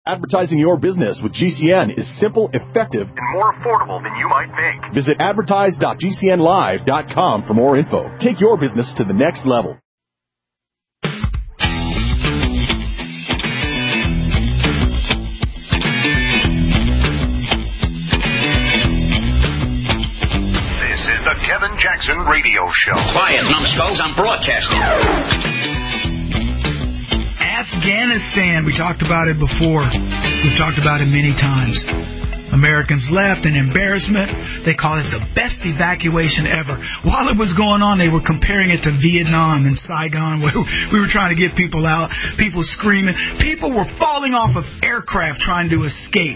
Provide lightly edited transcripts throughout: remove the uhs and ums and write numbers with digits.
Advertising your business with GCN is simple, effective, and more affordable than you might think. Visit advertise.gcnlive.com for more info. Take your business to the next level. This is the Kevin Jackson Radio Show. Quiet, numbskulls, I'm broadcasting. Afghanistan, we talked about it before. We've talked about it many times. Americans left in embarrassment. They call it the best evacuation ever. While it was going on, they were comparing it to Vietnam and Saigon, where we were trying to get people out, people screaming. People were falling off of aircraft trying to escape.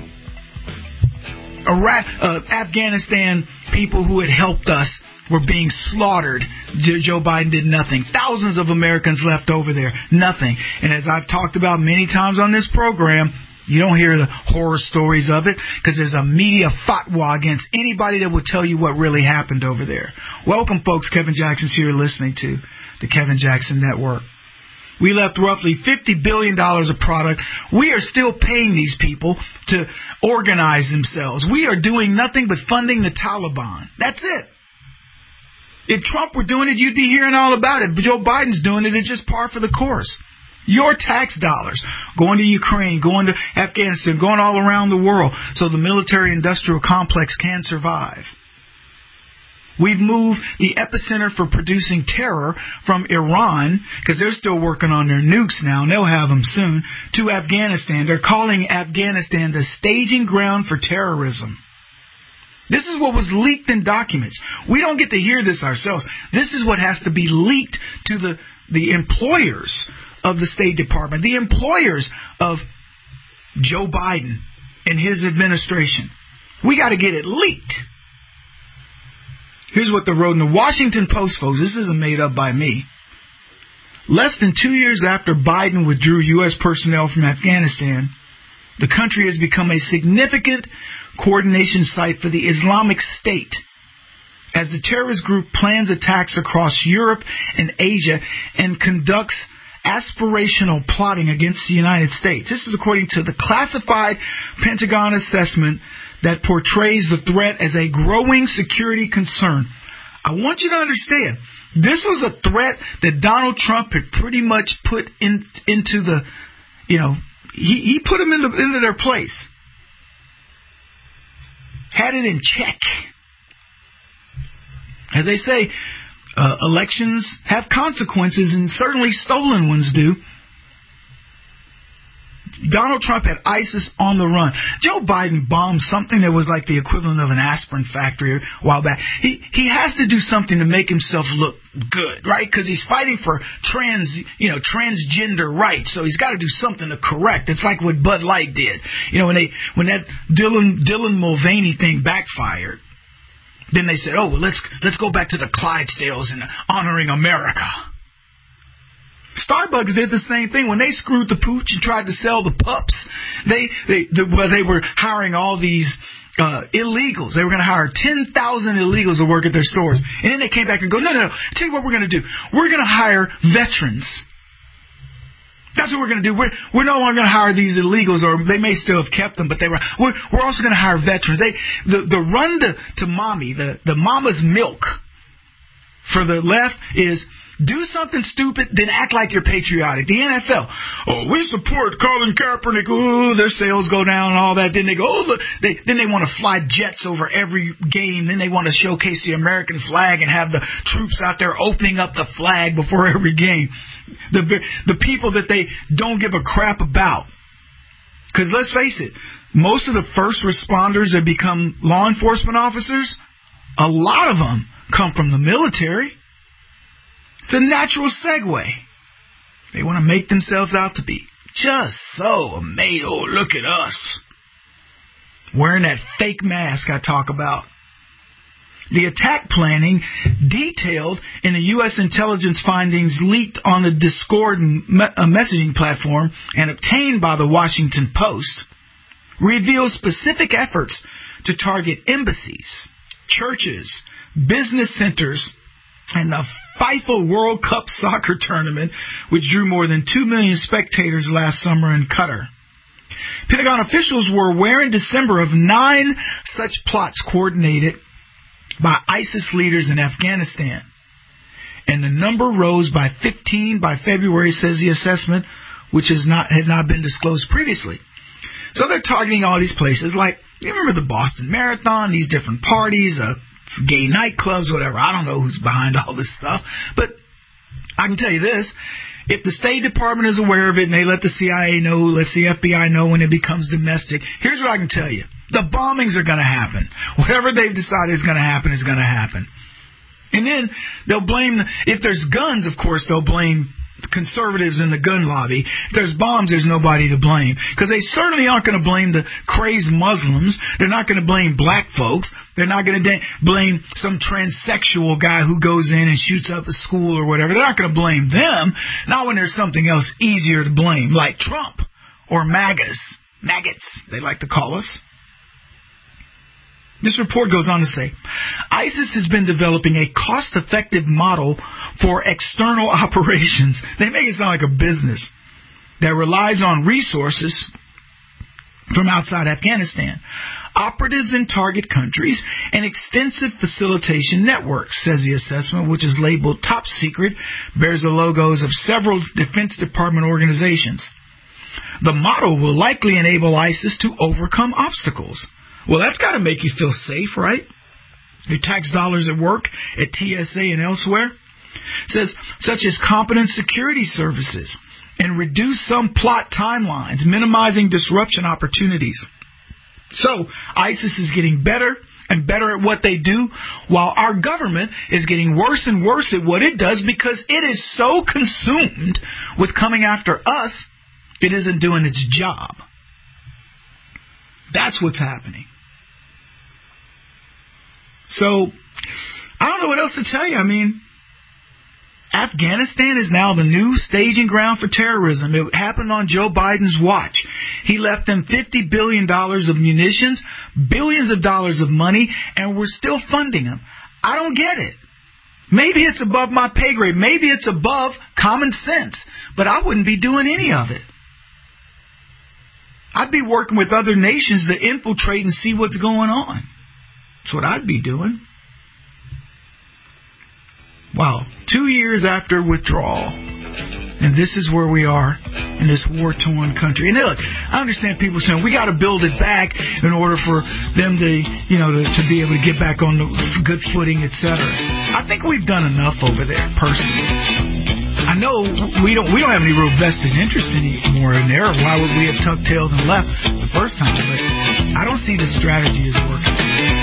Afghanistan, people who had helped us were being slaughtered. Joe Biden did nothing. Thousands of Americans left over there. Nothing. And as I've talked about many times on this program, you don't hear the horror stories of it because there's a media fatwa against anybody that will tell you what really happened over there. Welcome, folks. Kevin Jackson's here listening to the Kevin Jackson Network. We left roughly $50 billion of product. We are still paying these people to organize themselves. We are doing nothing but funding the Taliban. That's it. If Trump were doing it, you'd be hearing all about it. But Joe Biden's doing it. It's just par for the course. Your tax dollars going to Ukraine, going to Afghanistan, going all around the world so the military-industrial complex can survive. We've moved the epicenter for producing terror from Iran, because they're still working on their nukes now, and they'll have them soon, to Afghanistan. They're calling Afghanistan the staging ground for terrorism. This is what was leaked in documents. We don't get to hear this ourselves. This is what has to be leaked to the employers of the State Department, the employers of Joe Biden and his administration. We got to get it leaked. Here's what they wrote in the Washington Post, folks. This isn't made up by me. Less than 2 years after Biden withdrew U.S. personnel from Afghanistan, the country has become a significant coordination site for the Islamic State, as the terrorist group plans attacks across Europe and Asia and conducts aspirational plotting against the United States. This is according to the classified Pentagon assessment that portrays the threat as a growing security concern. I want you to understand, this was a threat that Donald Trump had pretty much put into the, he put them into their place. Had it in check. As they say, elections have consequences, and certainly stolen ones do. Donald Trump had ISIS on the run. Joe Biden bombed something that was like the equivalent of an aspirin factory a while back. He has to do something to make himself look good, right? Because he's fighting for transgender rights, so he's got to do something to correct. It's like what Bud Light did. When that Dylan Mulvaney thing backfired, then they said, "Oh, well, let's go back to the Clydesdales and honoring America." Starbucks did the same thing when they screwed the pooch and tried to sell the pups. They were hiring all these illegals. They were going to hire 10,000 illegals to work at their stores, and then they came back and go, no. Tell you what we're going to do. We're going to hire veterans. That's what we're going to do. We're no longer going to hire these illegals, or they may still have kept them, but we're also going to hire veterans. The run to mommy, the mama's milk for the left is do something stupid, then act like you're patriotic. The NFL, we support Colin Kaepernick. Ooh, their sales go down and all that. Then they go, look. Then they want to fly jets over every game. Then they want to showcase the American flag and have the troops out there opening up the flag before every game. The people that they don't give a crap about. Because let's face it, most of the first responders that become law enforcement officers, a lot of them come from the military. It's a natural segue. They want to make themselves out to be just so amazing. Oh, look at us. Wearing that fake mask I talk about. The attack planning detailed in the U.S. intelligence findings leaked on the Discord messaging platform and obtained by the Washington Post reveals specific efforts to target embassies, churches, business centers, and the FIFA World Cup soccer tournament, which drew more than 2 million spectators last summer in Qatar. Pentagon officials were aware in December of 9 such plots coordinated by ISIS leaders in Afghanistan. And the number rose by 15 by February, says the assessment, which had not been disclosed previously. So they're targeting all these places, like, you remember the Boston Marathon, these different parties, gay nightclubs, whatever. I don't know who's behind all this stuff. But I can tell you this. If the State Department is aware of it and they let the CIA know, let the FBI know when it becomes domestic, here's what I can tell you. The bombings are going to happen. Whatever they've decided is going to happen is going to happen. And then they'll blame, if there's guns, of course, they'll blame conservatives in the gun lobby. If there's bombs, there's nobody to blame. Because they certainly aren't going to blame the crazed Muslims. They're not going to blame black folks. They're not going to blame some transsexual guy who goes in and shoots up a school or whatever. They're not going to blame them. Not when there's something else easier to blame, like Trump or MAGAs. Maggots, they like to call us. This report goes on to say, ISIS has been developing a cost-effective model for external operations. They make it sound like a business that relies on resources from outside Afghanistan, operatives in target countries, and extensive facilitation networks, says the assessment, which is labeled top secret, bears the logos of several Defense Department organizations. The model will likely enable ISIS to overcome obstacles. Well, that's got to make you feel safe, right? Your tax dollars at work, at TSA and elsewhere. It says, such as competent security services and reduce some plot timelines, minimizing disruption opportunities. So, ISIS is getting better and better at what they do, while our government is getting worse and worse at what it does because it is so consumed with coming after us, it isn't doing its job. That's what's happening. So, I don't know what else to tell you. I mean, Afghanistan is now the new staging ground for terrorism. It happened on Joe Biden's watch. He left them $50 billion of munitions, billions of dollars of money, and we're still funding them. I don't get it. Maybe it's above my pay grade. Maybe it's above common sense. But I wouldn't be doing any of it. I'd be working with other nations to infiltrate and see what's going on. That's what I'd be doing. Wow. 2 years after withdrawal. And this is where we are in this war-torn country. And look, I understand people saying we got to build it back in order for them to, to be able to get back on the good footing, etc. I think we've done enough over there, personally. I know we don't have any real vested interest anymore in there. Why would we have tucked tails and left the first time? But I don't see the strategy as working.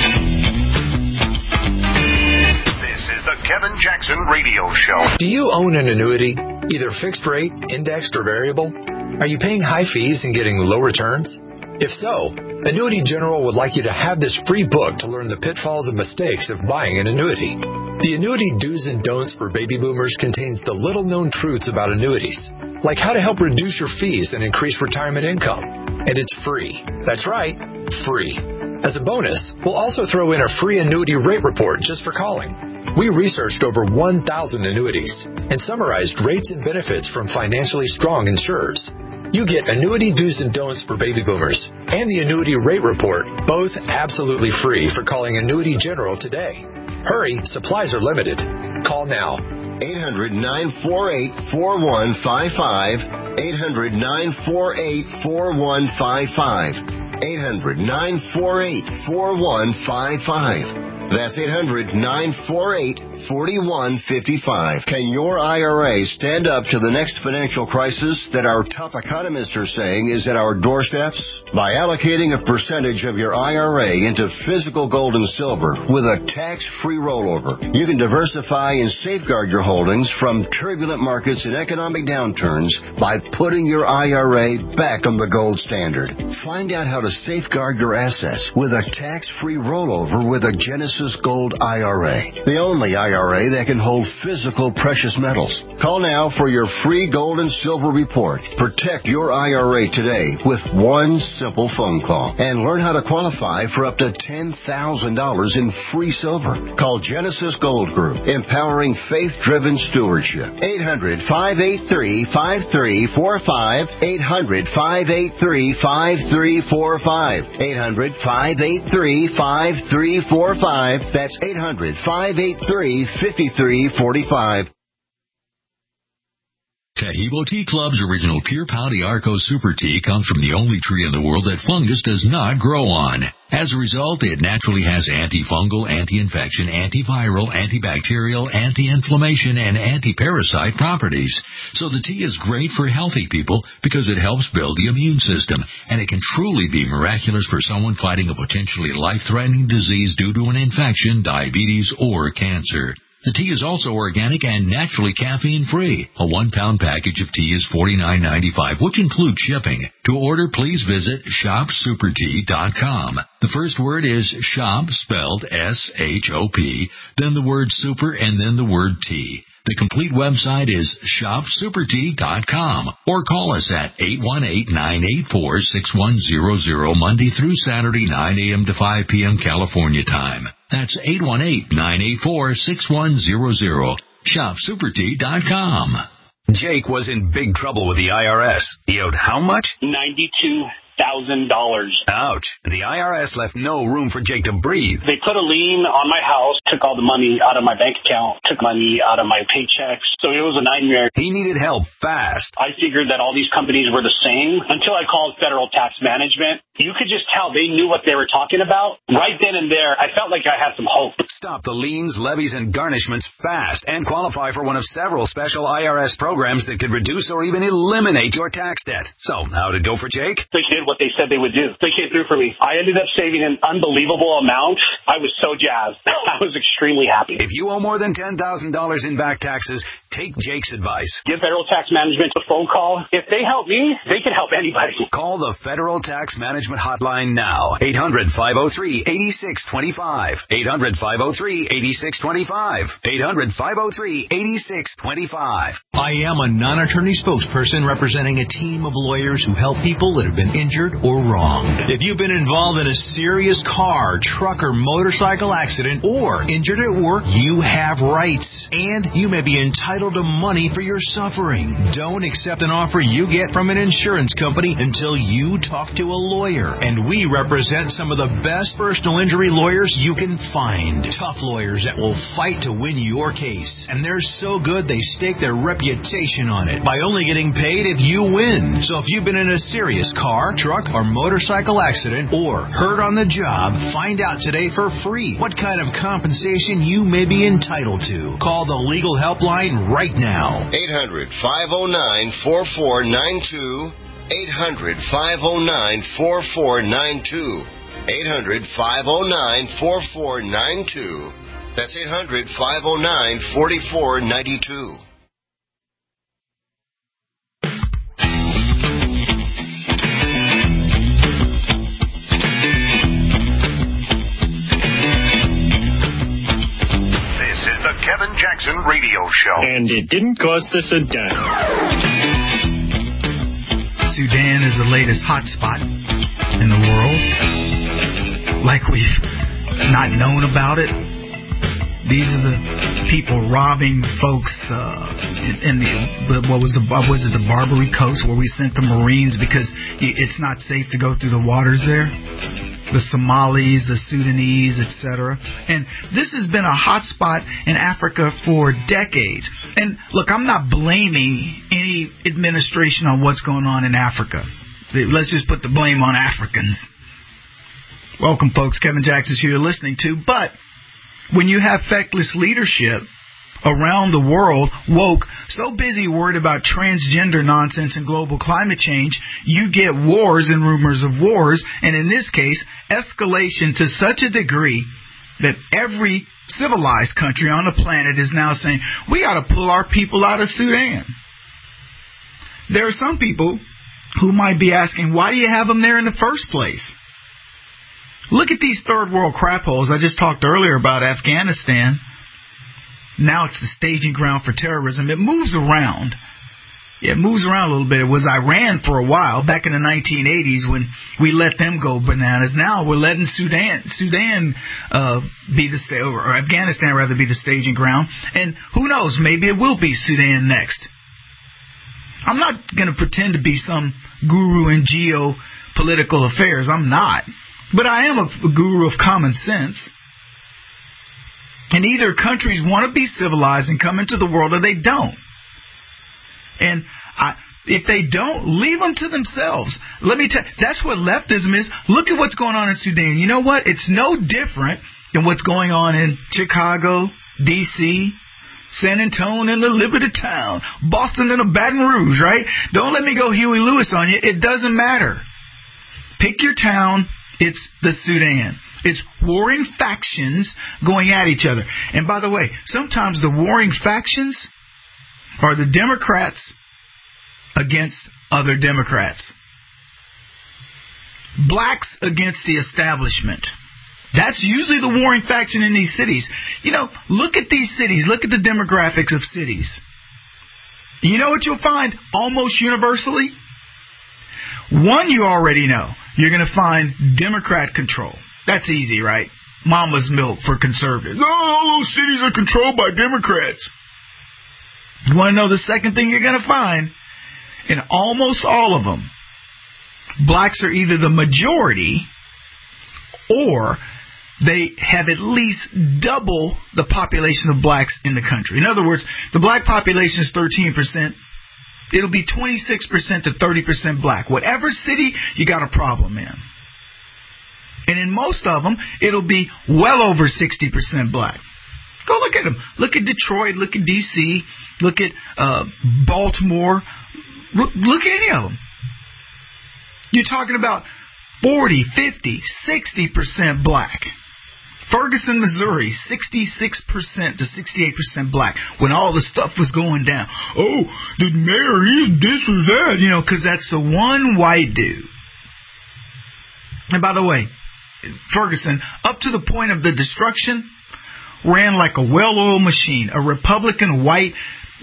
This is the Kevin Jackson Radio Show. Do you own an annuity, either fixed rate, indexed, or variable? Are you paying high fees and getting low returns? If so, Annuity General would like you to have this free book to learn the pitfalls and mistakes of buying an annuity. The Annuity Do's and Don'ts for Baby Boomers contains the little-known truths about annuities, like how to help reduce your fees and increase retirement income. And it's free. That's right, free. As a bonus, we'll also throw in a free annuity rate report just for calling. We researched over 1,000 annuities and summarized rates and benefits from financially strong insurers. You get Annuity Do's and Don'ts for Baby Boomers and the Annuity Rate Report, both absolutely free for calling Annuity General today. Hurry, supplies are limited. Call now. 800-948-4155. 800-948-4155. 800-948-4155. That's 800-948-4155. Can your IRA stand up to the next financial crisis that our top economists are saying is at our doorsteps? By allocating a percentage of your IRA into physical gold and silver with a tax-free rollover, you can diversify and safeguard your holdings from turbulent markets and economic downturns by putting your IRA back on the gold standard. Find out how to safeguard your assets with a tax-free rollover with a Genesis Genesis Gold IRA, the only IRA that can hold physical precious metals. Call now for your free gold and silver report. Protect your IRA today with one simple phone call and learn how to qualify for up to $10,000 in free silver. Call Genesis Gold Group, empowering faith-driven stewardship. 800-583-5345. 800-583-5345. 800-583-5345. That's 800-583-5345. Tahibo Tea Club's original Pure Pau d'Arco Super Tea comes from the only tree in the world that fungus does not grow on. As a result, it naturally has antifungal, anti-infection, antiviral, antibacterial, anti-inflammation, and anti-parasite properties. So the tea is great for healthy people because it helps build the immune system, and it can truly be miraculous for someone fighting a potentially life-threatening disease due to an infection, diabetes, or cancer. The tea is also organic and naturally caffeine-free. A 1-pound package of tea is $49.95, which includes shipping. To order, please visit shopsupertea.com. The first word is shop, spelled S-H-O-P, then the word super, and then the word tea. The complete website is shopsupertea.com, or call us at 818-984-6100 Monday through Saturday, 9 a.m. to 5 p.m. California time. That's 818-984-6100. Shopsupertea.com. Jake was in big trouble with the IRS. He owed how much? $92,000. Ouch. The IRS left no room for Jake to breathe. They put a lien on my house, took all the money out of my bank account, took money out of my paychecks. So it was a nightmare. He needed help fast. I figured that all these companies were the same until I called Federal Tax Management. You could just tell they knew what they were talking about. Right then and there, I felt like I had some hope. Stop the liens, levies, and garnishments fast and qualify for one of several special IRS programs that could reduce or even eliminate your tax debt. So, how did it go for Jake? They did what they said they would do. They came through for me. I ended up saving an unbelievable amount. I was so jazzed. I was extremely happy. If you owe more than $10,000 in back taxes, take Jake's advice. Give Federal Tax Management a phone call. If they help me, they can help anybody. Call the Federal Tax Management Hotline now. 800-503-8625. 800-503-8625. 800-503-8625. I am a non-attorney spokesperson representing a team of lawyers who help people that have been injured or wronged. If you've been involved in a serious car, truck, or motorcycle accident or injured at work, you have rights, and you may be entitled to money for your suffering. Don't accept an offer you get from an insurance company until you talk to a lawyer. And we represent some of the best personal injury lawyers you can find. Tough lawyers that will fight to win your case. And they're so good they stake their reputation on it by only getting paid if you win. So if you've been in a serious car, truck, or motorcycle accident or hurt on the job, find out today for free what kind of compensation you may be entitled to. Call the legal helpline right now. 800-509-4492. 800-509-4492. 800-509-4492. That's 800-509-4492. This is the Kevin Jackson Radio Show. And it didn't cost us a dime. Sudan is the latest hotspot in the world. Like we've not known about it. These are the people robbing folks in the Barbary Coast, where we sent the Marines because it's not safe to go through the waters there. The Somalis, the Sudanese, etc. And this has been a hot spot in Africa for decades. And look, I'm not blaming any administration on what's going on in Africa. Let's just put the blame on Africans. Welcome, folks. Kevin Jackson's here listening to. But when you have feckless leadership around the world, woke, so busy worried about transgender nonsense and global climate change, you get wars and rumors of wars, and in this case, escalation to such a degree that every civilized country on the planet is now saying, we ought to pull our people out of Sudan. There are some people who might be asking, why do you have them there in the first place? Look at these third world crap holes. I just talked earlier about Afghanistan. Now it's the staging ground for terrorism. It moves around. It moves around a little bit. It was Iran for a while, back in the 1980s when we let them go bananas. Now we're letting Sudan be the or Afghanistan rather be the staging ground. And who knows, maybe it will be Sudan next. I'm not going to pretend to be some guru in geopolitical affairs. I'm not. But I am a guru of common sense. And either countries want to be civilized and come into the world or they don't. And if they don't, leave them to themselves. Let me tell you, that's what leftism is. Look at what's going on in Sudan. You know what? It's no different than what's going on in Chicago, D.C., San Antonio and the Liberty Town, Boston and the Baton Rouge, right? Don't let me go Huey Lewis on you. It doesn't matter. Pick your town. It's the Sudan. It's warring factions going at each other. And by the way, sometimes the warring factions are the Democrats against other Democrats. Blacks against the establishment. That's usually the warring faction in these cities. You know, look at these cities. Look at the demographics of cities. You know what you'll find almost universally? One you already know. You're going to find Democrat control. That's easy, right? Mama's milk for conservatives. Oh, all those cities are controlled by Democrats. You want to know the second thing you're going to find? In almost all of them, blacks are either the majority or they have at least double the population of blacks in the country. In other words, the black population is 13%. It'll be 26% to 30% black. Whatever city, you got a problem in. And in most of them, it'll be well over 60% black. Go look at them. Look at Detroit. Look at D.C. Look at Baltimore. Look at any of them. You're talking about 40, 50, 60% black. Ferguson, Missouri, 66% to 68% black when all the stuff was going down. Oh, the mayor, he's this or that, you know, because that's the one white dude. And by the way, Ferguson, up to the point of the destruction, ran like a well-oiled machine. A Republican white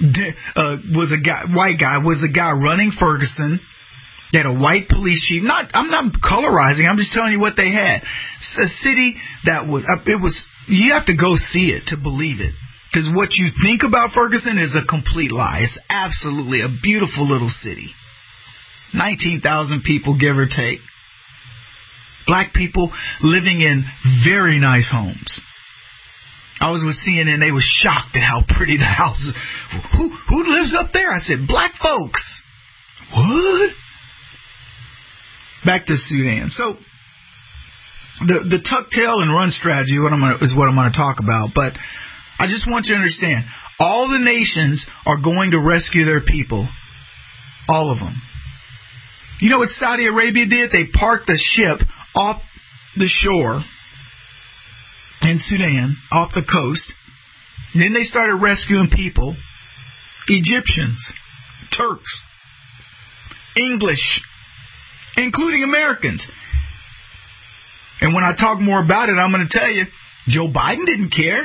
guy was the guy running Ferguson. They had a white police chief. I'm not colorizing. I'm just telling you what they had. It's a city that you have to go see it to believe it. Because what you think about Ferguson is a complete lie. It's absolutely a beautiful little city. 19,000 people, give or take. Black people living in very nice homes. I was with CNN. They were shocked at how pretty the house is. Who lives up there? I said, black folks. What? Back to Sudan. So the tuck tail and run strategy is what I'm going to talk about. But I just want you to understand, all the nations are going to rescue their people. All of them. You know what Saudi Arabia did? They parked the ship off the shore in Sudan, off the coast. And then they started rescuing people. Egyptians, Turks, English, including Americans. And when I talk more about it, I'm going to tell you, Joe Biden didn't care.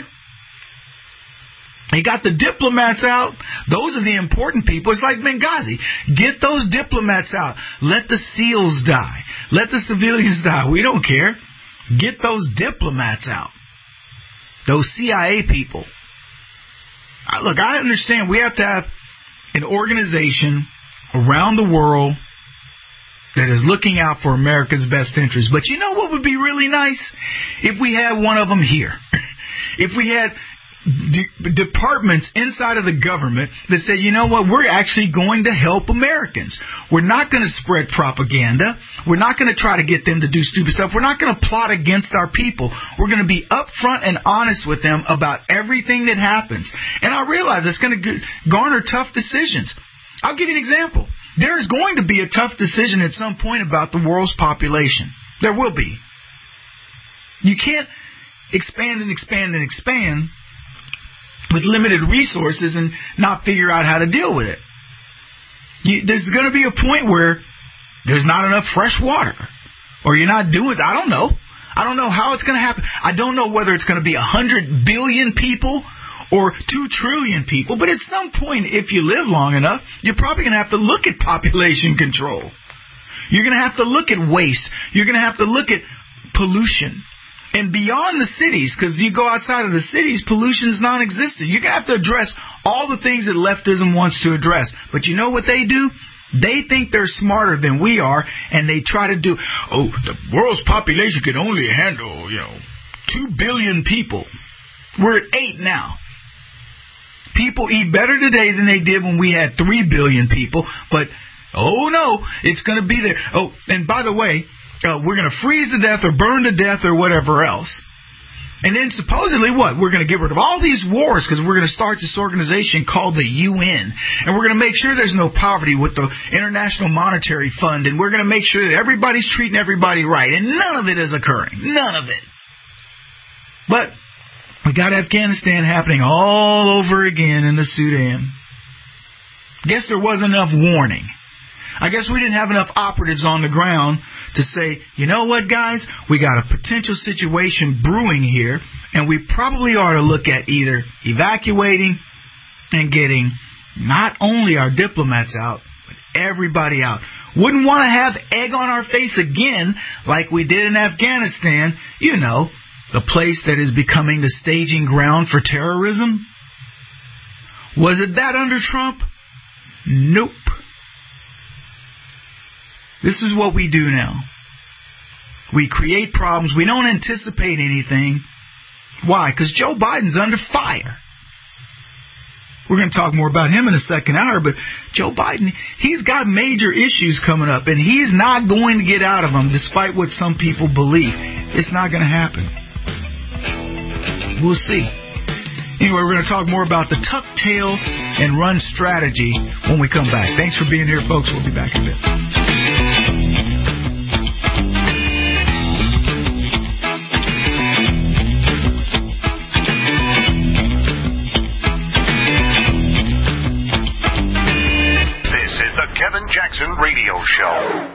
He got the diplomats out. Those are the important people. It's like Benghazi. Get those diplomats out. Let the SEALs die. Let the civilians die. We don't care. Get those diplomats out. Those CIA people. Look, I understand we have to have an organization around the world that is looking out for America's best interests. But you know what would be really nice? If we had one of them here. If we had departments inside of the government that say, you know what, we're actually going to help Americans. We're not going to spread propaganda. We're not going to try to get them to do stupid stuff. We're not going to plot against our people. We're going to be upfront and honest with them about everything that happens. And I realize it's going to garner tough decisions. I'll give you an example. There is going to be a tough decision at some point about the world's population. There will be. You can't expand and expand and expand with limited resources and not figure out how to deal with it. There's going to be a point where there's not enough fresh water. Or you're not doing, I don't know. I don't know how it's going to happen. I don't know whether it's going to be 100 billion people or 2 trillion people. But at some point, if you live long enough, you're probably going to have to look at population control. You're going to have to look at waste. You're going to have to look at pollution. And beyond the cities, because you go outside of the cities, pollution is non-existent. You're going to have to address all the things that leftism wants to address. But you know what they do? They think they're smarter than we are, and they try to do, the world's population can only handle, 2 billion people. We're at 8 now. People eat better today than they did when we had 3 billion people, but, no, it's going to be there. Oh, and by the way, we're going to freeze to death or burn to death or whatever else. And then supposedly what? We're going to get rid of all these wars because we're going to start this organization called the UN. And we're going to make sure there's no poverty with the International Monetary Fund. And we're going to make sure that everybody's treating everybody right. And none of it is occurring. None of it. But we got Afghanistan happening all over again in the Sudan. Guess there wasn't enough warning. I guess we didn't have enough operatives on the ground to say, you know what, guys, we got a potential situation brewing here, and we probably ought to look at either evacuating and getting not only our diplomats out, but everybody out. Wouldn't want to have egg on our face again like we did in Afghanistan, the place that is becoming the staging ground for terrorism. Was it that under Trump? Nope. This is what we do now. We create problems. We don't anticipate anything. Why? Because Joe Biden's under fire. We're going to talk more about him in the second hour, but Joe Biden, he's got major issues coming up, and he's not going to get out of them despite what some people believe. It's not going to happen. We'll see. Anyway, we're going to talk more about the tuck tail and run strategy when we come back. Thanks for being here, folks. We'll be back in a bit. Kevin Jackson Radio Show.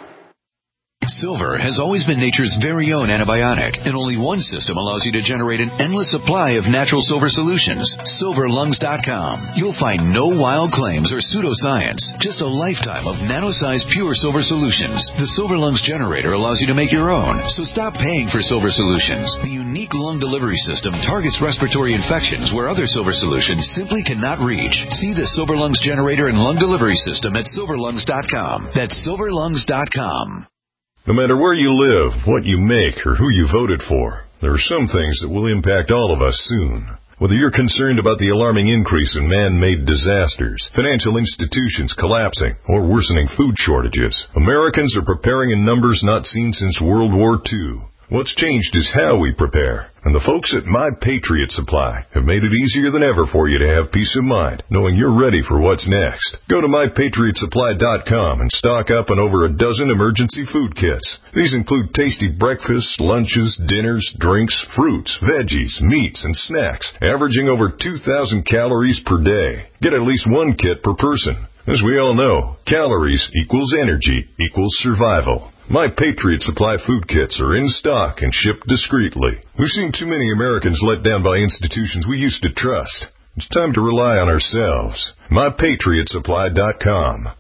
Silver has always been nature's very own antibiotic, and only one system allows you to generate an endless supply of natural silver solutions. SilverLungs.com. You'll find no wild claims or pseudoscience, just a lifetime of nano-sized pure silver solutions. The Silver Lungs generator allows you to make your own, so stop paying for silver solutions. The unique lung delivery system targets respiratory infections where other silver solutions simply cannot reach. See the Silver Lungs generator and lung delivery system at SilverLungs.com. That's SilverLungs.com. No matter where you live, what you make, or who you voted for, there are some things that will impact all of us soon. Whether you're concerned about the alarming increase in man-made disasters, financial institutions collapsing, or worsening food shortages, Americans are preparing in numbers not seen since World War II. What's changed is how we prepare. And the folks at My Patriot Supply have made it easier than ever for you to have peace of mind, knowing you're ready for what's next. Go to MyPatriotSupply.com and stock up on over a dozen emergency food kits. These include tasty breakfasts, lunches, dinners, drinks, fruits, veggies, meats, and snacks, averaging over 2,000 calories per day. Get at least one kit per person. As we all know, calories equals energy equals survival. My Patriot Supply food kits are in stock and shipped discreetly. We've seen too many Americans let down by institutions we used to trust. It's time to rely on ourselves. MyPatriotSupply.com.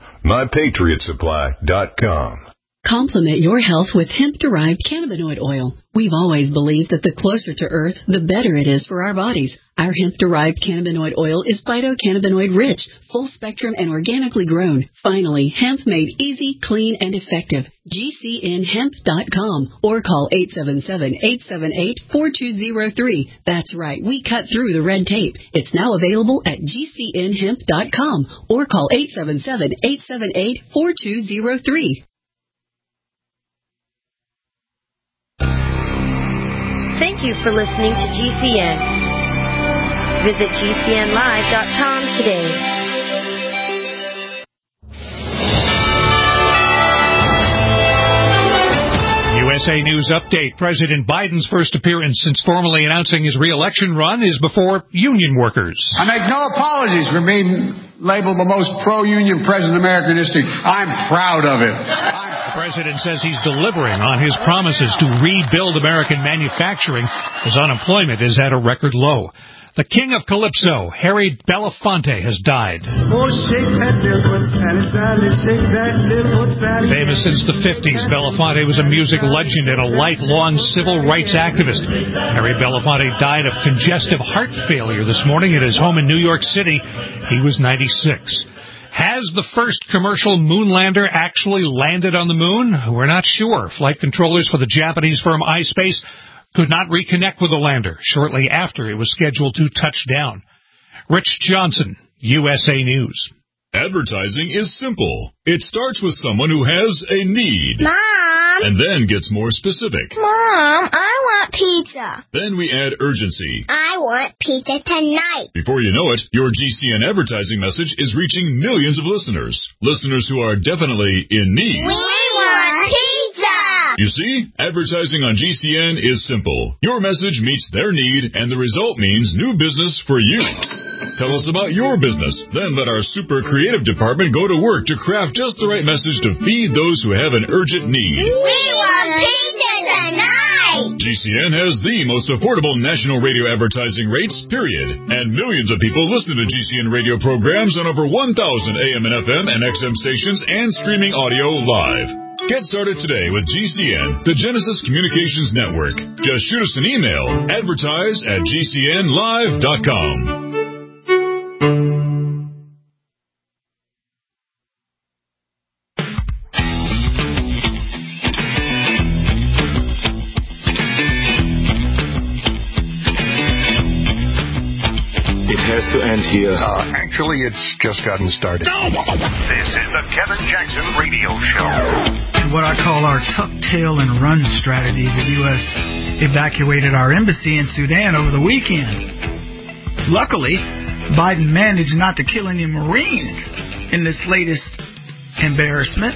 MyPatriotSupply.com. Complement your health with hemp-derived cannabinoid oil. We've always believed that the closer to Earth, the better it is for our bodies. Our hemp-derived cannabinoid oil is phytocannabinoid-rich, full-spectrum, and organically grown. Finally, hemp made easy, clean, and effective. GCNhemp.com or call 877-878-4203. That's right, we cut through the red tape. It's now available at GCNhemp.com or call 877-878-4203. Thank you for listening to GCN. Visit GCNlive.com today. USA News Update. President Biden's first appearance since formally announcing his re-election run is before union workers. I make no apologies for being labeled the most pro-union president in American history. I'm proud of it. I'm The president says he's delivering on his promises to rebuild American manufacturing as unemployment is at a record low. The king of Calypso, Harry Belafonte, has died. Famous since the 50s, Belafonte was a music legend and a lifelong civil rights activist. Harry Belafonte died of congestive heart failure this morning at his home in New York City. He was 96. Has the first commercial moonlander actually landed on the moon? We're not sure. Flight controllers for the Japanese firm iSpace could not reconnect with the lander shortly after it was scheduled to touch down. Rich Johnson, USA News. Advertising is simple. It starts with someone who has a need. Mom! And then gets more specific. Mom, I want pizza. Then we add urgency. I want pizza tonight. Before you know it, your GCN advertising message is reaching millions of listeners. Listeners who are definitely in need. We want pizza! You see, advertising on GCN is simple. Your message meets their need, and the result means new business for you. Tell us about your business. Then let our super creative department go to work to craft just the right message to feed those who have an urgent need. We want pizza tonight! GCN has the most affordable national radio advertising rates, period. And millions of people listen to GCN radio programs on over 1,000 AM and FM and XM stations and streaming audio live. Get started today with GCN, the Genesis Communications Network. Just shoot us an email, advertise@gcnlive.com. To end here. Actually, it's just gotten started. This is the Kevin Jackson Radio Show. And what I call our tuck tail and run strategy. The U.S. evacuated our embassy in Sudan over the weekend. Luckily, Biden managed not to kill any Marines in this latest embarrassment.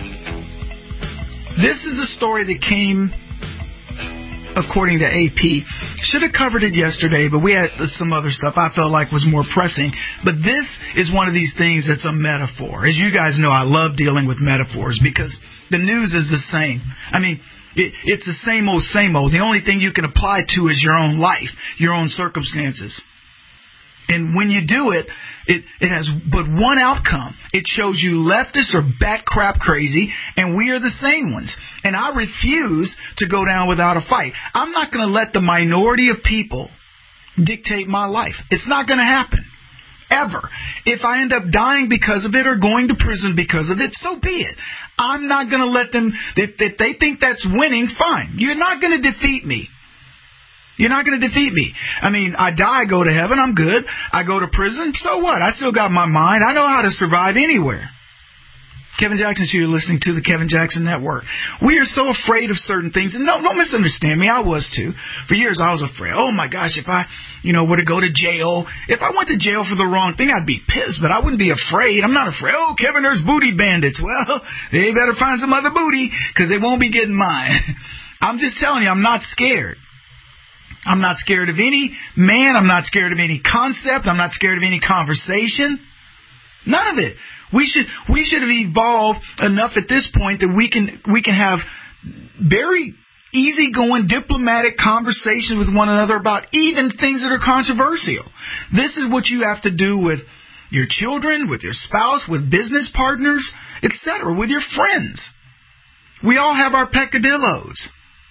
This is a story that came according to AP. Should have covered it yesterday, but we had some other stuff I felt like was more pressing. But this is one of these things that's a metaphor. As you guys know, I love dealing with metaphors because the news is the same. I mean, it's the same old, same old. The only thing you can apply to is your own life, your own circumstances. And when you do it, it has but one outcome. It shows you leftists are bat crap crazy, and we are the same ones. And I refuse to go down without a fight. I'm not going to let the minority of people dictate my life. It's not going to happen. Ever. If I end up dying because of it or going to prison because of it, so be it. I'm not going to let them, if they think that's winning, fine. You're not going to defeat me. You're not going to defeat me. I mean, I die, I go to heaven, I'm good. I go to prison, so what? I still got my mind. I know how to survive anywhere. Kevin Jackson, so you're listening to the Kevin Jackson Network. We are so afraid of certain things. And don't misunderstand me. I was too. For years, I was afraid. Oh, my gosh, if I, were to go to jail. If I went to jail for the wrong thing, I'd be pissed. But I wouldn't be afraid. I'm not afraid. Oh, Kevin, there's booty bandits. Well, they better find some other booty because they won't be getting mine. I'm just telling you, I'm not scared. I'm not scared of any man. I'm not scared of any concept. I'm not scared of any conversation. None of it. We should have evolved enough at this point that we can have very easygoing diplomatic conversations with one another about even things that are controversial. This is what you have to do with your children, with your spouse, with business partners, etc., with your friends. We all have our peccadillos.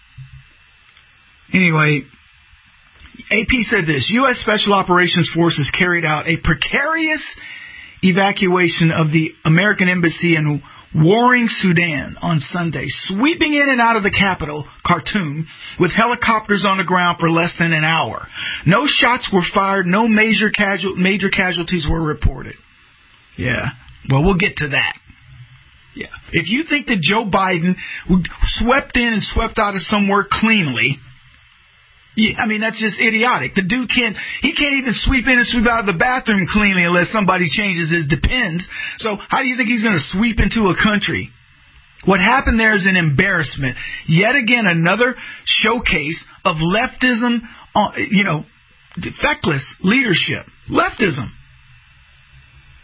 Anyway, AP said this: U.S. Special Operations Forces carried out a precarious evacuation of the American embassy in warring Sudan on Sunday, sweeping in and out of the capital, Khartoum, with helicopters on the ground for less than an hour. No shots were fired. No major casualties were reported. Yeah, well, we'll get to that. Yeah, if you think that Joe Biden swept in and swept out of somewhere cleanly, yeah, I mean, that's just idiotic. The dude can't even sweep in and sweep out of the bathroom cleanly unless somebody changes his Depends. So how do you think he's going to sweep into a country? What happened there is an embarrassment. Yet again, another showcase of leftism, feckless leadership. Leftism.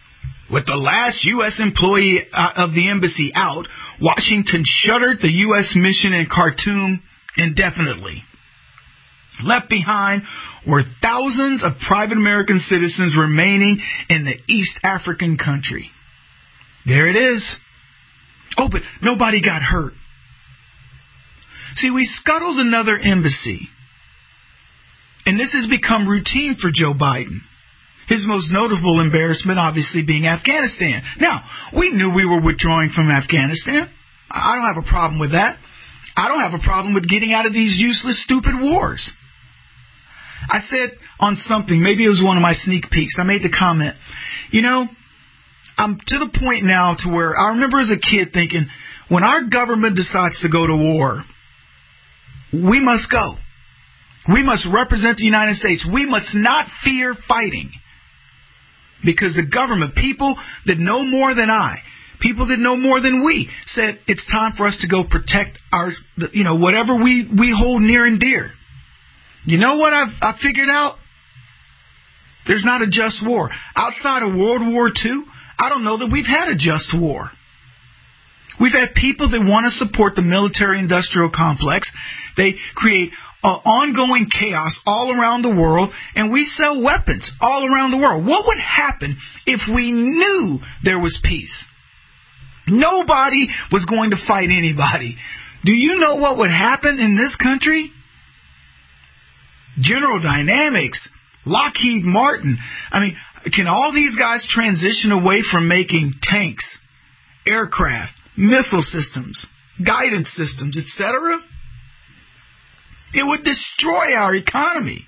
With the last U.S. employee of the embassy out, Washington shuttered the U.S. mission in Khartoum indefinitely. Left behind were thousands of private American citizens remaining in the East African country. There it is. Oh, but nobody got hurt. See, we scuttled another embassy. And this has become routine for Joe Biden. His most notable embarrassment, obviously, being Afghanistan. Now, we knew we were withdrawing from Afghanistan. I don't have a problem with that. I don't have a problem with getting out of these useless, stupid wars. I said on something, maybe it was one of my sneak peeks, I made the comment, I'm to the point now to where I remember as a kid thinking, when our government decides to go to war, we must go. We must represent the United States. We must not fear fighting. Because the government, people that know more than I, people that know more than we, said it's time for us to go protect our, whatever we hold near and dear. You know what I figured out? There's not a just war. Outside of World War II, I don't know that we've had a just war. We've had people that want to support the military-industrial complex. They create ongoing chaos all around the world, and we sell weapons all around the world. What would happen if we knew there was peace? Nobody was going to fight anybody. Do you know what would happen in this country? General Dynamics, Lockheed Martin. I mean, can all these guys transition away from making tanks, aircraft, missile systems, guidance systems, etc.? It would destroy our economy.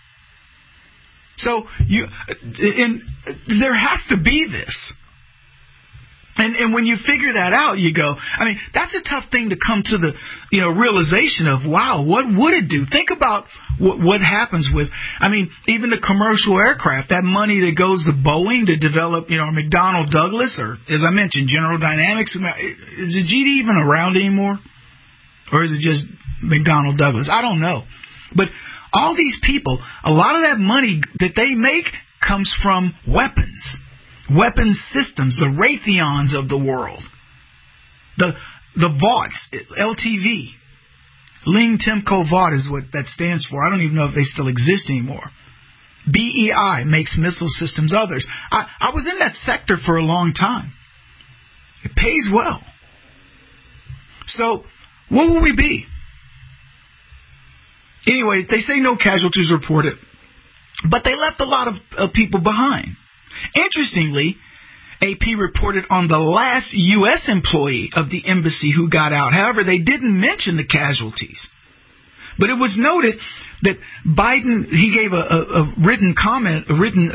So there has to be this. And when you figure that out, you go, I mean, that's a tough thing to come to the realization of, wow, what would it do? Think about what happens with, even the commercial aircraft, that money that goes to Boeing to develop, McDonnell Douglas, or as I mentioned, General Dynamics. Is the GD even around anymore? Or is it just McDonnell Douglas? I don't know. But all these people, a lot of that money that they make comes from weapons. Weapons systems, the Raytheons of the world. The VAUGTs, LTV. Ling Temco Vought is what that stands for. I don't even know if they still exist anymore. BEI makes missile systems, others. I was in that sector for a long time. It pays well. So, what will we be? Anyway, they say no casualties reported, but they left a lot of people behind. Interestingly, AP reported on the last U.S. employee of the embassy who got out. However, they didn't mention the casualties. But it was noted that Biden, he gave a written comment,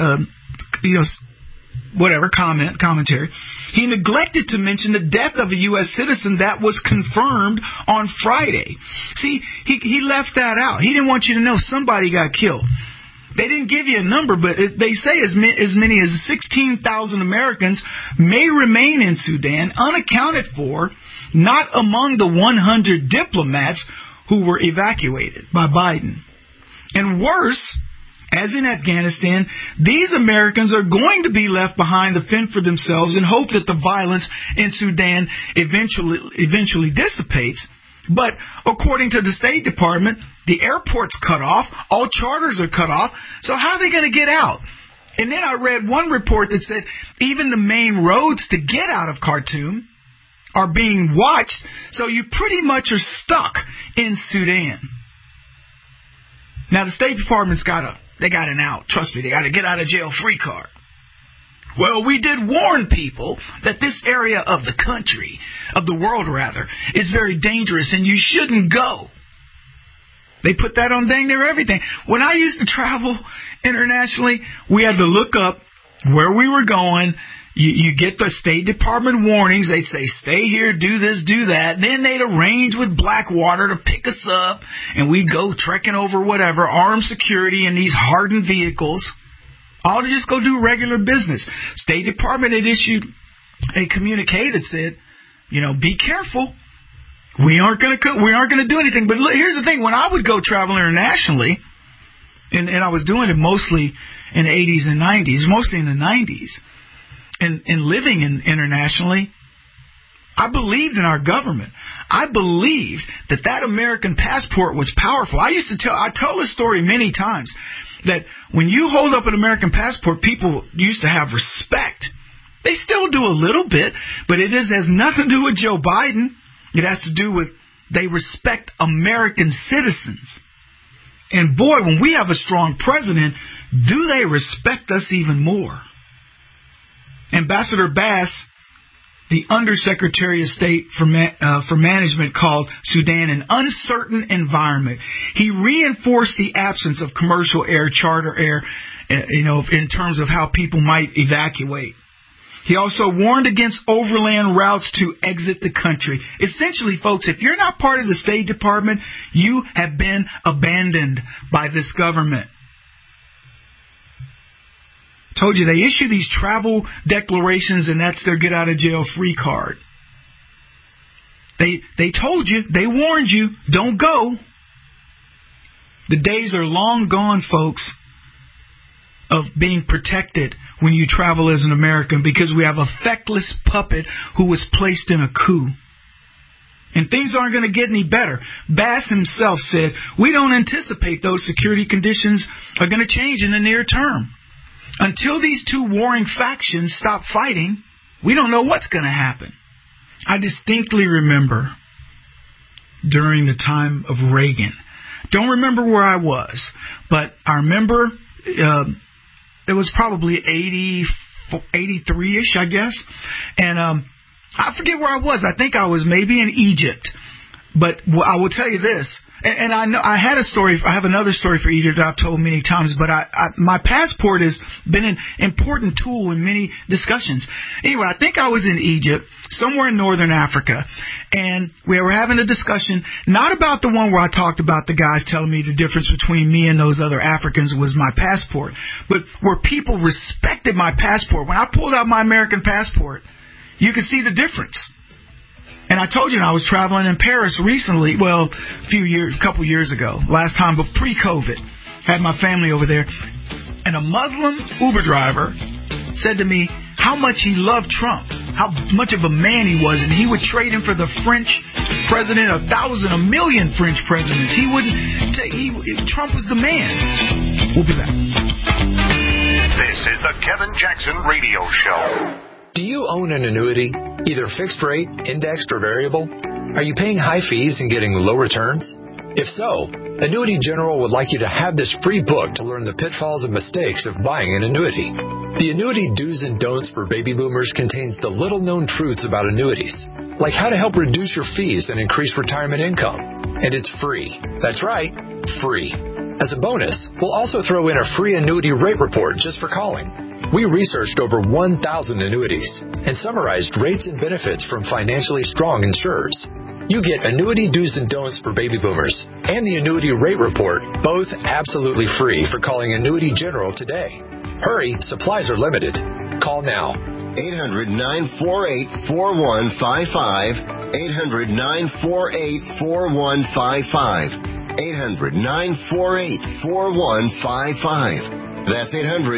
commentary. He neglected to mention the death of a U.S. citizen that was confirmed on Friday. See, he left that out. He didn't want you to know somebody got killed. They didn't give you a number, but they say as many as 16,000 Americans may remain in Sudan unaccounted for, not among the 100 diplomats who were evacuated by Biden. And worse, as in Afghanistan, these Americans are going to be left behind to fend for themselves and hope that the violence in Sudan eventually dissipates. But according to the State Department, the airport's cut off, all charters are cut off, so how are they going to get out? And then I read one report that said even the main roads to get out of Khartoum are being watched, so you pretty much are stuck in Sudan. Now, the State Department's got an out. Trust me, they got a get out of jail free card. Well, we did warn people that this area of the country, of the world rather, is very dangerous and you shouldn't go. They put that on dang near everything. When I used to travel internationally, we had to look up where we were going. You get the State Department warnings. They'd say, stay here, do this, do that. Then they'd arrange with Blackwater to pick us up, and we'd go trekking over whatever, armed security in these hardened vehicles, all to just go do regular business. State Department had issued a communique that said, be careful. We aren't going to do anything. But look, here's the thing. When I would go travel internationally, and I was doing it mostly in the 80s and 90s, mostly in the 90s, and living internationally, I believed in our government. I believed that American passport was powerful. I tell this story many times, that when you hold up an American passport, people used to have respect. They still do a little bit, but it has nothing to do with Joe Biden. It has to do with they respect American citizens. And boy, when we have a strong president, do they respect us even more? Ambassador Bass, the Undersecretary of State for Management, called Sudan an uncertain environment. He reinforced the absence of commercial air, charter air, in terms of how people might evacuate. He also warned against overland routes to exit the country. Essentially, folks, if you're not part of the State Department, you have been abandoned by this government. Told you they issue these travel declarations, and that's their get-out-of-jail-free card. They told you, they warned you, don't go. The days are long gone, folks, of being protected when you travel as an American, because we have a feckless puppet who was placed in a coup. And things aren't going to get any better. Bass himself said, we don't anticipate those security conditions are going to change in the near term. Until these two warring factions stop fighting, we don't know what's going to happen. I distinctly remember during the time of Reagan. Don't remember where I was, but I remember it was probably 83-ish, I guess. And I forget where I was. I think I was maybe in Egypt. But I will tell you this. And I know I had a story. I have another story for Egypt I've told many times. But my passport has been an important tool in many discussions. Anyway, I think I was in Egypt, somewhere in northern Africa, and we were having a discussion, not about the one where I talked about the guys telling me the difference between me and those other Africans was my passport, but where people respected my passport. When I pulled out my American passport, you could see the difference. And I told you I was traveling in Paris recently, a couple years ago, last time, but pre-COVID. Had my family over there. And a Muslim Uber driver said to me how much he loved Trump, how much of a man he was, and he would trade him for the French president, 1,000, 1 million French presidents. Trump was the man. We'll be back. This is the Kevin Jackson Radio Show. Do you own an annuity, either fixed rate, indexed, or variable? Are you paying high fees and getting low returns? If so, Annuity General would like you to have this free book to learn the pitfalls and mistakes of buying an annuity. The Annuity Do's and Don'ts for Baby Boomers contains the little-known truths about annuities, like how to help reduce your fees and increase retirement income. And it's free. That's right, free. As a bonus, we'll also throw in a free annuity rate report just for calling. We researched over 1,000 annuities and summarized rates and benefits from financially strong insurers. You get Annuity Do's and Don'ts for Baby Boomers and the Annuity Rate Report, both absolutely free for calling Annuity General today. Hurry, supplies are limited. Call now. 800-948-4155. 800-948-4155. 800-948-4155. That's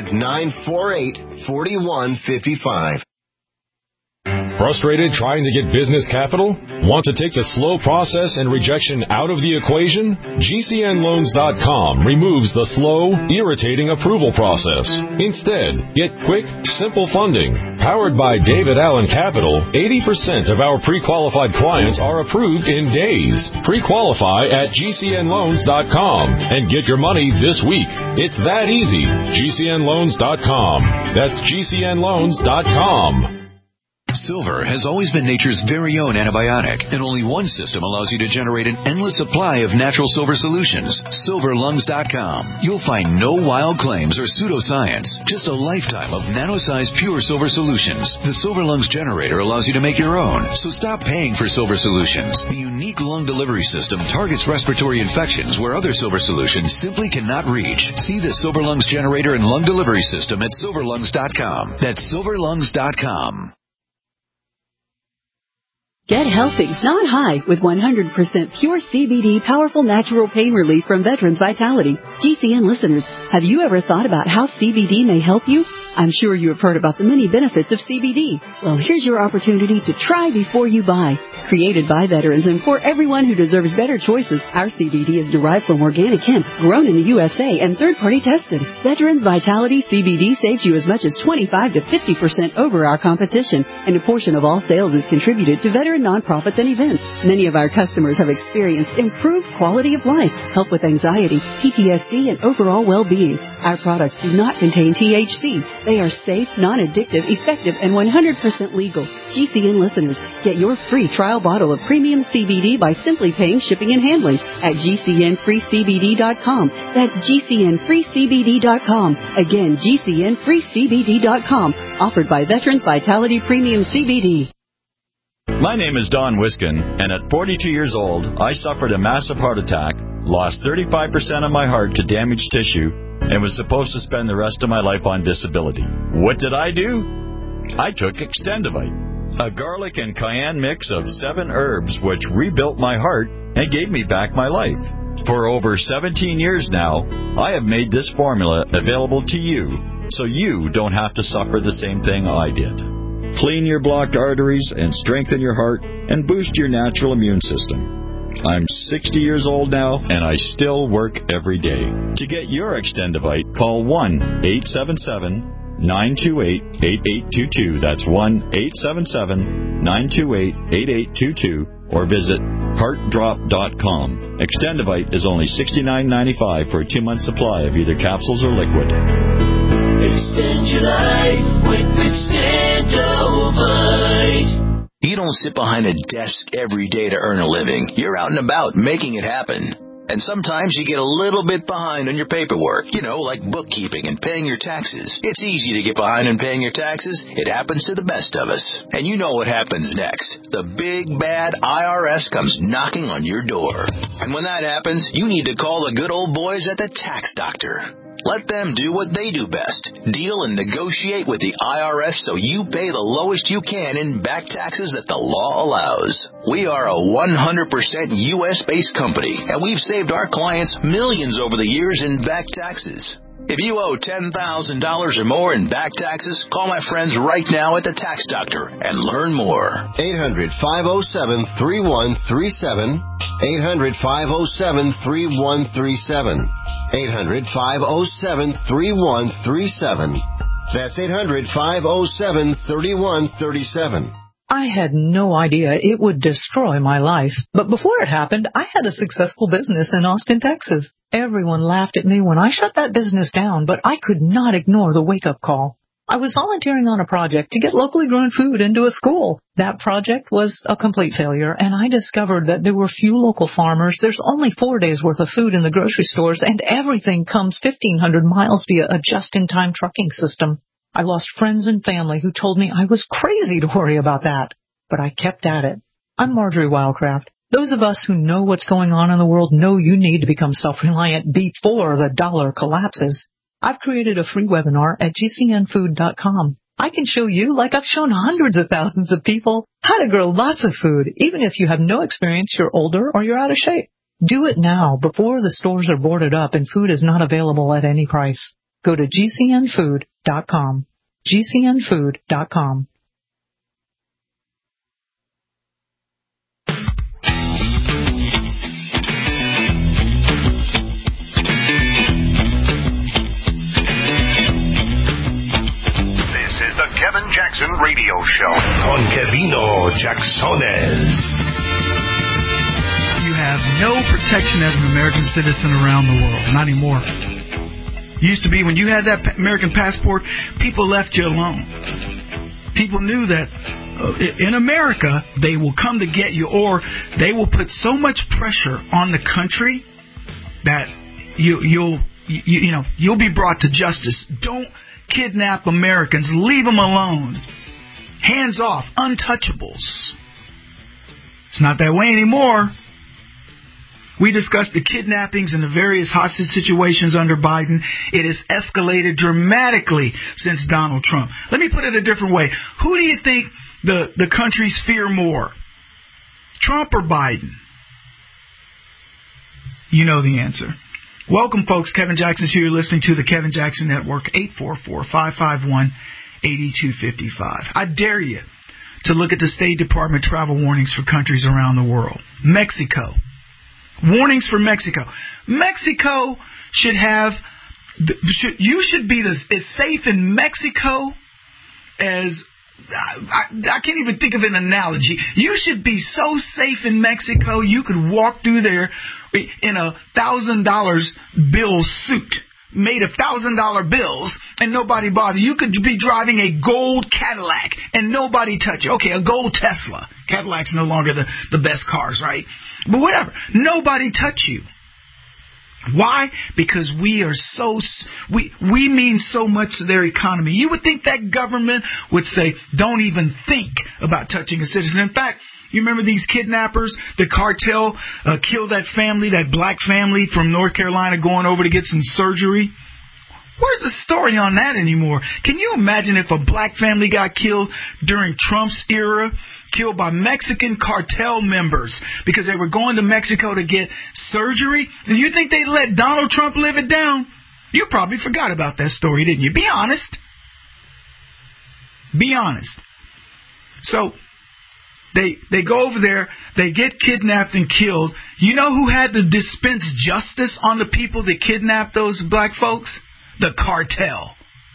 800-948-4155. Frustrated trying to get business capital? Want to take the slow process and rejection out of the equation? GCNloans.com removes the slow, irritating approval process. Instead, get quick, simple funding. Powered by David Allen Capital, 80% of our pre-qualified clients are approved in days. Pre-qualify at GCNloans.com and get your money this week. It's that easy. GCNloans.com. That's GCNloans.com. Silver has always been nature's very own antibiotic, and only one system allows you to generate an endless supply of natural silver solutions. SilverLungs.com. You'll find no wild claims or pseudoscience, just a lifetime of nano-sized pure silver solutions. The Silver Lungs generator allows you to make your own, so stop paying for silver solutions. The unique lung delivery system targets respiratory infections where other silver solutions simply cannot reach. See the Silver Lungs generator and lung delivery system at SilverLungs.com. That's SilverLungs.com. Get healthy, not high, with 100% pure CBD powerful natural pain relief from Veterans Vitality. GCN listeners, have you ever thought about how CBD may help you? I'm sure you have heard about the many benefits of CBD. Well, here's your opportunity to try before you buy. Created by veterans and for everyone who deserves better choices, our CBD is derived from organic hemp, grown in the USA, and third-party tested. Veterans Vitality CBD saves you as much as 25 to 50% over our competition, and a portion of all sales is contributed to veteran nonprofits and events. Many of our customers have experienced improved quality of life, help with anxiety, PTSD, and overall well-being. Our products do not contain THC. They are safe, non-addictive, effective, and 100% legal. GCN listeners, get your free trial bottle of premium CBD by simply paying shipping and handling at GCNFreeCBD.com. That's GCNFreeCBD.com. Again, GCNFreeCBD.com. Offered by Veterans Vitality Premium CBD. My name is Don Wiskin, and at 42 years old, I suffered a massive heart attack, lost 35% of my heart to damaged tissue, and was supposed to spend the rest of my life on disability. What did I do? I took Extendivite, a garlic and cayenne mix of 7 herbs which rebuilt my heart and gave me back my life. For over 17 years now, I have made this formula available to you so you don't have to suffer the same thing I did. Clean your blocked arteries and strengthen your heart and boost your natural immune system. I'm 60 years old now, and I still work every day. To get your Extendivite, call 1-877-928-8822. That's 1-877-928-8822. Or visit heartdrop.com. Extendivite is only $69.95 for a 2-month supply of either capsules or liquid. Extend your life with Extendivite. You don't sit behind a desk every day to earn a living. You're out and about making it happen. And sometimes you get a little bit behind on your paperwork, like bookkeeping and paying your taxes. It's easy to get behind on paying your taxes. It happens to the best of us. And you know what happens next. The big, bad IRS comes knocking on your door. And when that happens, you need to call the good old boys at the Tax Doctor. Let them do what they do best. Deal and negotiate with the IRS so you pay the lowest you can in back taxes that the law allows. We are a 100% U.S.-based company, and we've saved our clients millions over the years in back taxes. If you owe $10,000 or more in back taxes, call my friends right now at the Tax Doctor and learn more. 800-507-3137. 800-507-3137. 800-507-3137. That's 800-507-3137. I had no idea it would destroy my life. But before it happened, I had a successful business in Austin, Texas. Everyone laughed at me when I shut that business down, but I could not ignore the wake-up call. I was volunteering on a project to get locally grown food into a school. That project was a complete failure, and I discovered that there were few local farmers. There's only 4 days' worth of food in the grocery stores, and everything comes 1,500 miles via a just-in-time trucking system. I lost friends and family who told me I was crazy to worry about that. But I kept at it. I'm Marjorie Wildcraft. Those of us who know what's going on in the world know you need to become self-reliant before the dollar collapses. I've created a free webinar at GCNfood.com. I can show you, like I've shown hundreds of thousands of people, how to grow lots of food, even if you have no experience, you're older, or you're out of shape. Do it now before the stores are boarded up and food is not available at any price. Go to GCNfood.com. GCNfood.com. Kevin Jackson Radio Show. Con Kevino Jacksones. You have no protection as an American citizen around the world. Not anymore. Used to be when you had that American passport, people left you alone. People knew that in America, they will come to get you, or they will put so much pressure on the country that you'll be brought to justice. Don't kidnap Americans. Leave them alone. Hands off. Untouchables. It's not that way anymore. We discussed the kidnappings and the various hostage situations under Biden. It has escalated dramatically since Donald Trump. Let me put it a different way. Who do you think the countries fear more? Trump or Biden? You know the answer. Welcome, folks. Kevin Jackson's here. You're listening to the Kevin Jackson Network, 844-551-8255. I dare you to look at the State Department travel warnings for countries around the world. Mexico. Warnings for Mexico. Mexico should have... You should be as safe in Mexico as... I can't even think of an analogy. You should be so safe in Mexico you could walk through there in a $1,000 bill suit made of $1,000 bills and nobody bother. You could be driving a gold Cadillac and nobody touch you. Okay, a gold Tesla. Cadillac's no longer the best cars, right? But whatever. Nobody touch you. Why? Because we mean so much to their economy. You would think that government would say, don't even think about touching a citizen. In fact, you remember these kidnappers, the cartel killed that family, that black family from North Carolina going over to get some surgery? Where's the story on that anymore? Can you imagine if a black family got killed during Trump's era, killed by Mexican cartel members because they were going to Mexico to get surgery? And you think they'd let Donald Trump live it down? You probably forgot about that story, didn't you? Be honest. Be honest. So they go over there, they get kidnapped and killed. You know who had to dispense justice on the people that kidnapped those black folks? The cartel.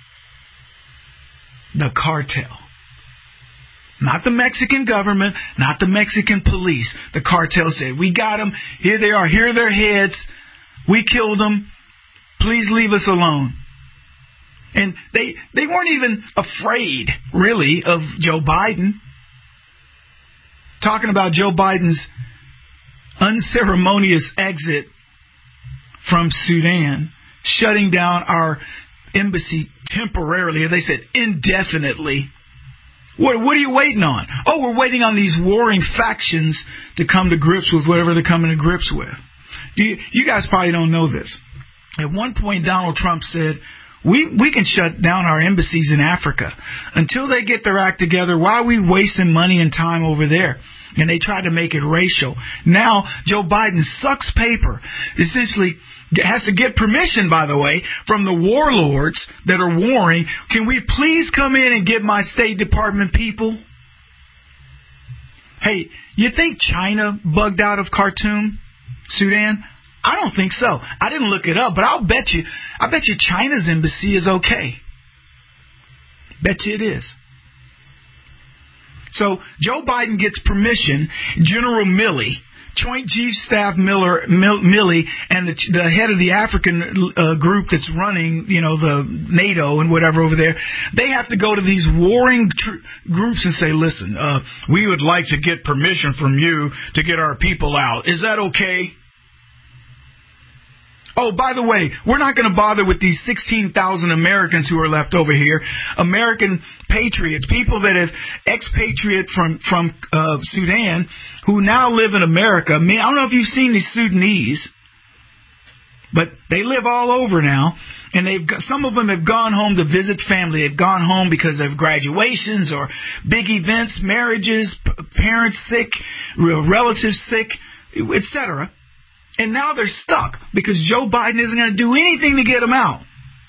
The cartel. Not the Mexican government, not the Mexican police. The cartel said, we got them. Here they are. Here are their heads. We killed them. Please leave us alone. And they weren't even afraid, really, of Joe Biden. Talking about Joe Biden's unceremonious exit from Sudan, shutting down our embassy temporarily, they said indefinitely. What are you waiting on? Oh, we're waiting on these warring factions to come to grips with whatever they're coming to grips with. You guys probably don't know this. At one point, Donald Trump said, we can shut down our embassies in Africa. Until they get their act together, why are we wasting money and time over there? And they tried to make it racial. Now, Joe Biden sucks paper. Essentially, has to get permission, by the way, from the warlords that are warring. Can we please come in and get my State Department people? Hey, you think China bugged out of Khartoum, Sudan? I don't think so. I didn't look it up, but I bet you China's embassy is okay. Bet you it is. So Joe Biden gets permission. General Milley, Joint Chief Staff Milley, and the head of the African group that's running, the NATO and whatever over there, they have to go to these warring groups and say, listen, we would like to get permission from you to get our people out. Is that okay? Oh, by the way, we're not going to bother with these 16,000 Americans who are left over here. American patriots, people that have expatriate from Sudan, who now live in America. I don't know if you've seen these Sudanese, but they live all over now. And some of them have gone home to visit family. They've gone home because of graduations or big events, marriages, parents sick, relatives sick, etc. And now they're stuck because Joe Biden isn't going to do anything to get them out.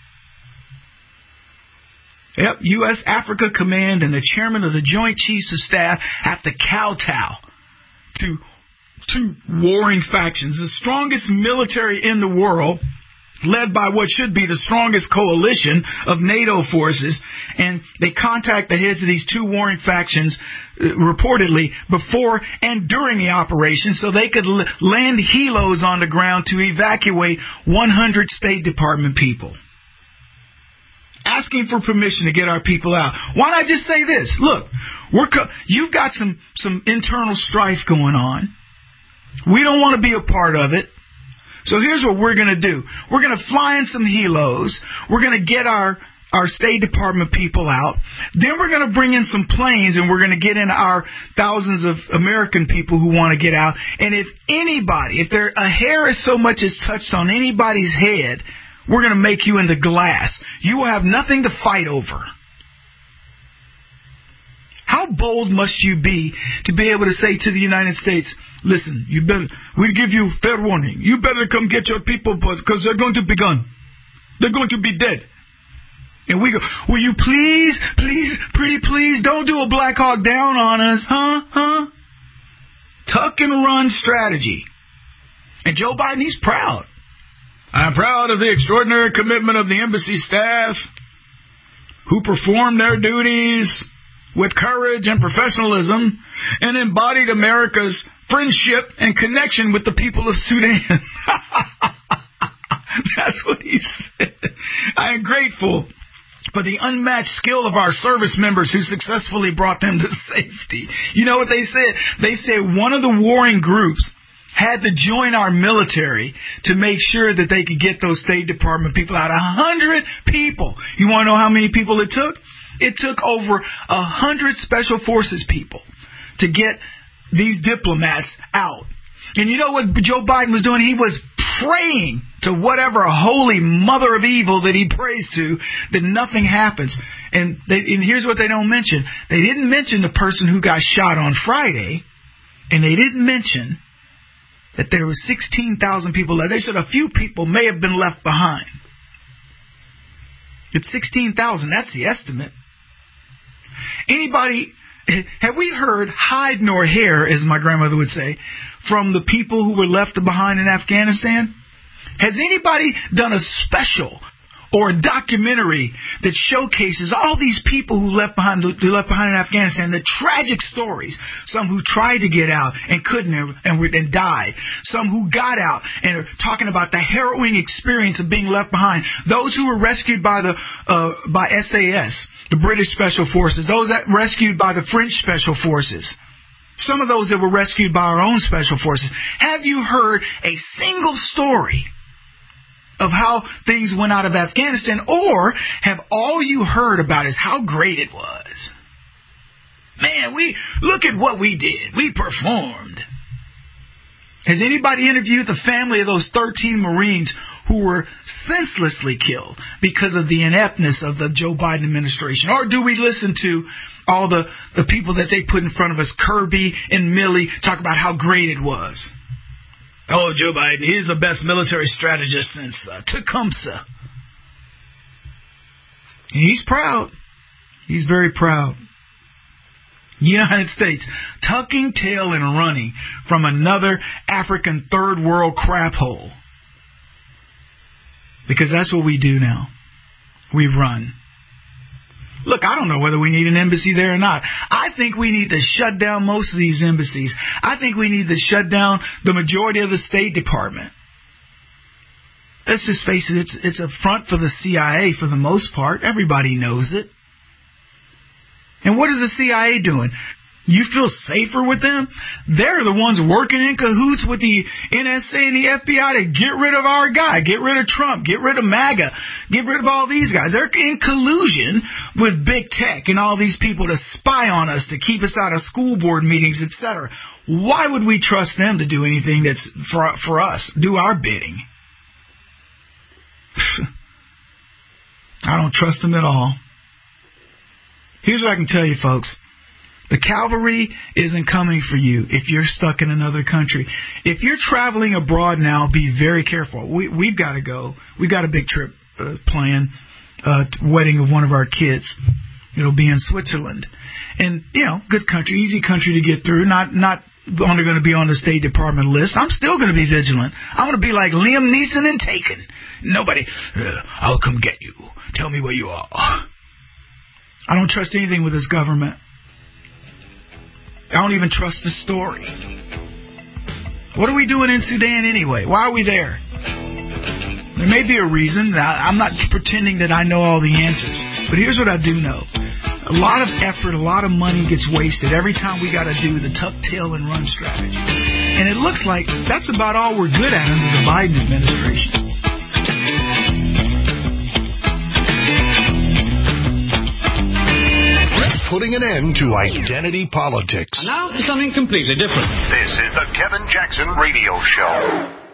Yep, U.S. Africa Command and the chairman of the Joint Chiefs of Staff have to kowtow to two warring factions. The strongest military in the world, led by what should be the strongest coalition of NATO forces, and they contact the heads of these two warring factions reportedly before and during the operation so they could land helos on the ground to evacuate 100 State Department people. Asking for permission to get our people out. Why not just say this? Look, you've got some internal strife going on. We don't want to be a part of it. So here's what we're going to do. We're going to fly in some helos. We're going to get our State Department people out. Then we're going to bring in some planes and we're going to get in our thousands of American people who want to get out. And if a hair is so much as touched on anybody's head, we're going to make you into glass. You will have nothing to fight over. How bold must you be to be able to say to the United States, listen, we give you fair warning. You better come get your people because they're going to be gone. They're going to be dead. And we go, will you please, pretty please, don't do a Black Hawk Down on us, huh? Tuck and run strategy. And Joe Biden, he's proud. I'm proud of the extraordinary commitment of the embassy staff who performed their duties with courage and professionalism and embodied America's friendship and connection with the people of Sudan. That's what he said. I am grateful for the unmatched skill of our service members who successfully brought them to safety. You know what they said? They said one of the warring groups had to join our military to make sure that they could get those State Department people out. 100 people. You want to know how many people it took? It took over 100 Special Forces people to get these diplomats out. And you know what Joe Biden was doing? He was praying to whatever holy mother of evil that he prays to that nothing happens. And here's what they don't mention. They didn't mention the person who got shot on Friday, and they didn't mention that there were 16,000 people left. They said a few people may have been left behind. It's 16,000. That's the estimate. Anybody, have we heard hide nor hair, as my grandmother would say, from the people who were left behind in Afghanistan? Has anybody done a special or a documentary that showcases all these people who left behind in Afghanistan, the tragic stories, some who tried to get out and couldn't and died, some who got out and are talking about the harrowing experience of being left behind, those who were rescued by SAS, the British Special Forces, those that rescued by the French Special Forces, some of those that were rescued by our own Special Forces. Have you heard a single story of how things went out of Afghanistan, or have all you heard about is how great it was? Man, look at what we did. We performed. Has anybody interviewed the family of those 13 Marines who were senselessly killed because of the ineptness of the Joe Biden administration? Or do we listen to all the people that they put in front of us, Kirby and Milley, talk about how great it was? Oh, Joe Biden, he's the best military strategist since Tecumseh. And he's proud. He's very proud. United States, tucking tail and running from another African third world crap hole. Because that's what we do now. We run. Look, I don't know whether we need an embassy there or not. I think we need to shut down most of these embassies. I think we need to shut down the majority of the State Department. Let's just face it, it's a front for the CIA for the most part. Everybody knows it. And what is the CIA doing? You feel safer with them? They're the ones working in cahoots with the NSA and the FBI to get rid of our guy, get rid of Trump, get rid of MAGA, get rid of all these guys. They're in collusion with big tech and all these people to spy on us, to keep us out of school board meetings, etc. Why would we trust them to do anything that's for us, do our bidding? I don't trust them at all. Here's what I can tell you, folks. The cavalry isn't coming for you if you're stuck in another country. If you're traveling abroad now, be very careful. We've got to go. We've got a big trip planned, wedding of one of our kids. It'll be in Switzerland. And, good country, easy country to get through. Not only going to be on the State Department list. I'm still going to be vigilant. I'm going to be like Liam Neeson in Taken. Nobody, I'll come get you. Tell me where you are. I don't trust anything with this government. I don't even trust the story. What are we doing in Sudan anyway? Why are we there? There may be a reason. I'm not pretending that I know all the answers. But here's what I do know. A lot of effort, a lot of money gets wasted every time we got to do the tuck tail and run strategy. And it looks like that's about all we're good at under the Biden administration. Putting an end to identity politics. And now for something completely different. This is the Kevin Jackson Radio Show.